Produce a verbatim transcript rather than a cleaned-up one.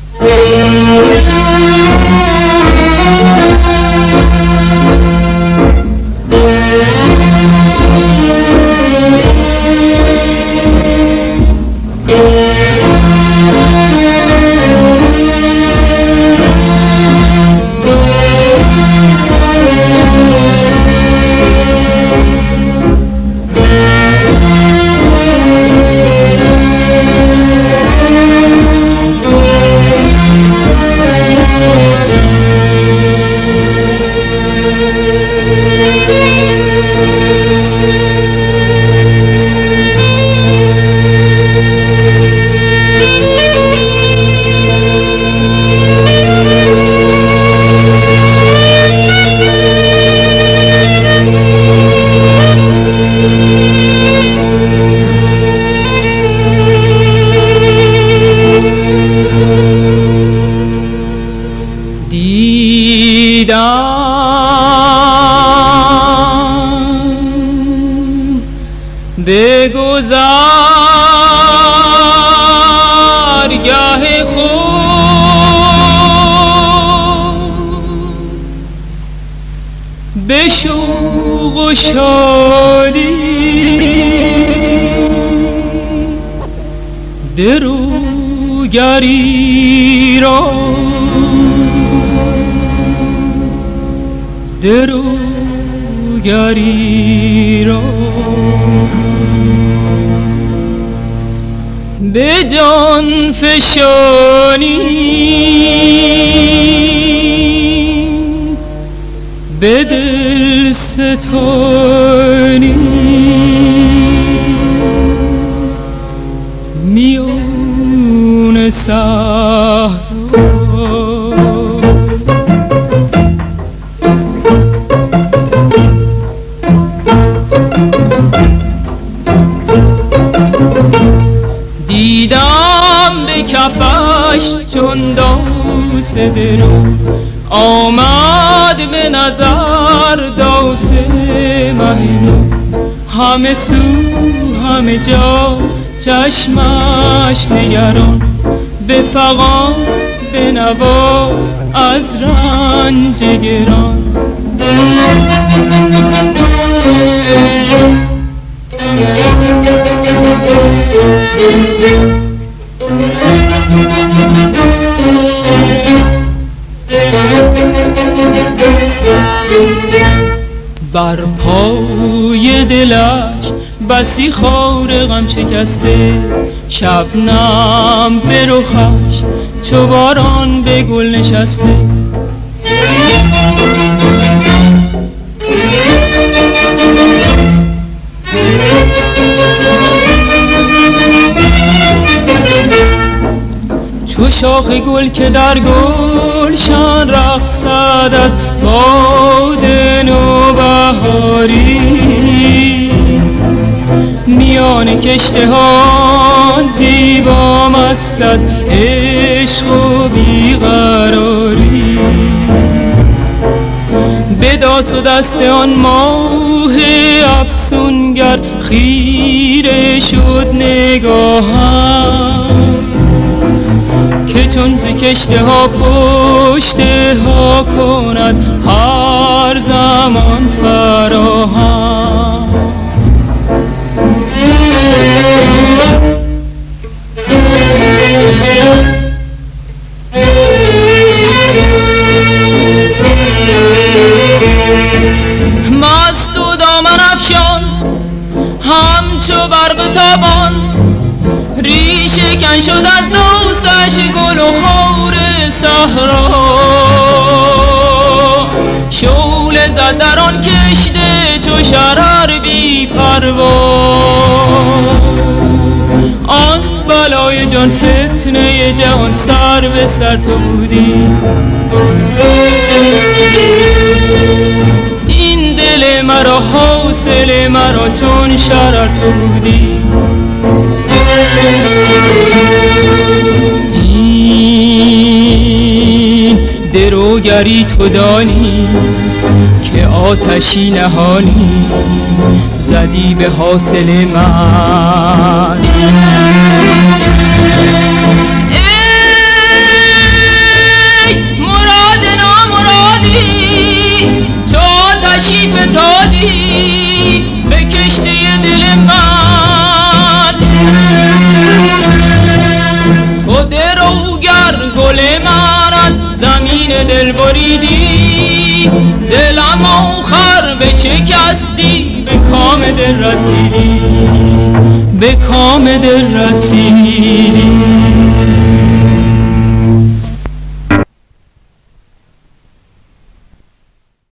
به گذرگاه خود به شوق و شادی دروگری را دروگری را به جان فشانی به دل ستانی میون صحرا دیدم به کفش چون داس درو آمد به نظر داس مهنو همه سو همه جا چشمش نگران به فغان به نوا از رنج گران بر پای دلش بسی خار غم شکسته شبنم به رخش چو باران به گل نشسته چو شاخ گل که در گلشن رقصد از باد نوبهاری میان کشتهان زیبا مست از عشق و بیقراری به داس و دست آن ماه افسونگر خیره شد نگاهم که چون ز کشته ها پشته ها کند هر زمان فراهم مست و دامن افشان همچو برق تابان ریشه کن شد از دوستش گل و خار صحرا شعله زد در آن کشته چو شرر بی پروا آن بلای جان فتنه جهان سر به سر تو بودی این دل مرا حاصل مرا چون شرر تو بودی این دروگری تو دانی که آتشی نهانی زدی به حاصل من بشکستی به کام دل رسیدی، به کام دل رسیدی.